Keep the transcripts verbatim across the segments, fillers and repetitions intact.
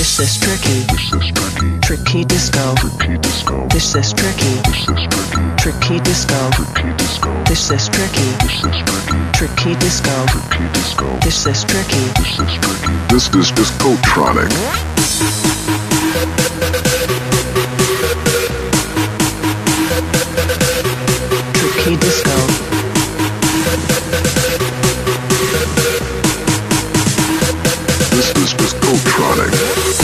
This is tricky. Tricky disco. This is tricky. Tricky disco. This is tricky. Tricky disco. This is tricky. This is Discotronic. Tricky disco. This is Discotronic.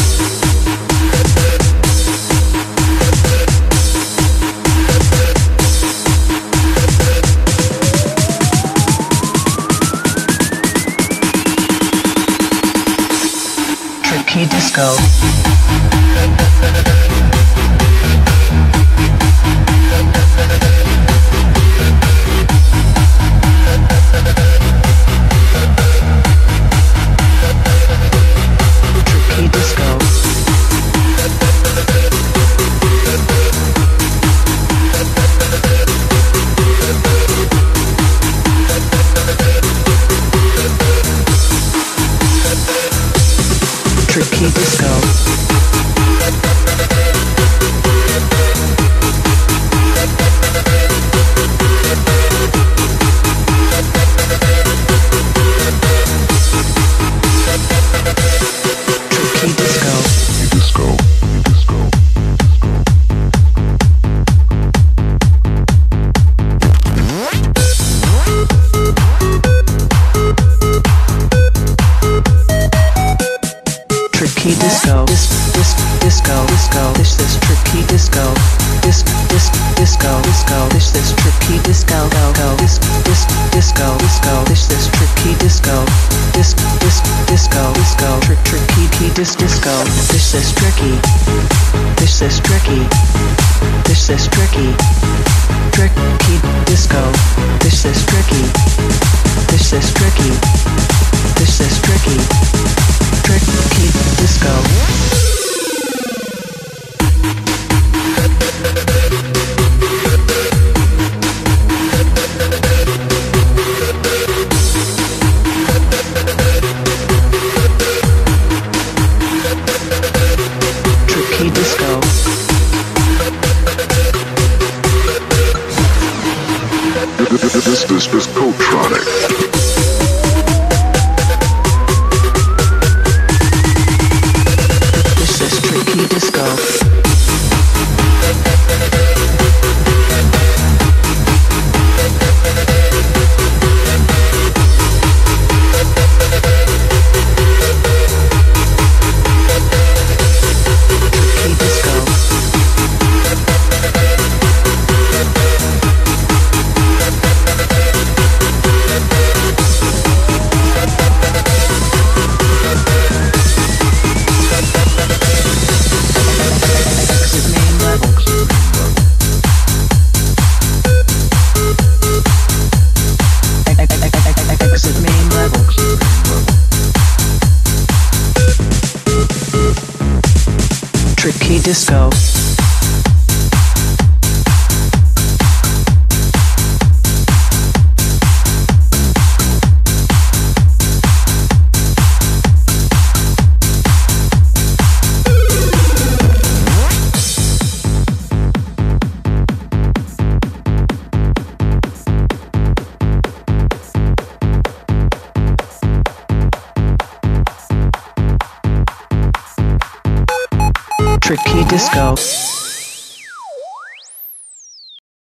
Tricky disco. Tricky disco. Tricky disco. Tricky disco. Disco. Disco. Tricky disco. Dis dis disco disco. This is tricky disco. Dis dis disco disco. This is tricky disco. Go go. Dis dis disco disco. This is tricky disco. Dis dis disco disco. Trick tricky key dis disco. This is tricky. This is tricky. This is tricky. Tricky disco. This is tricky. This is tricky. This is tricky. Tricky disco. Tricky disco. This is Discotronic. This is tricky disco. Tricky disco. Exit main level. Exit main level. Tricky disco. Tricky disco.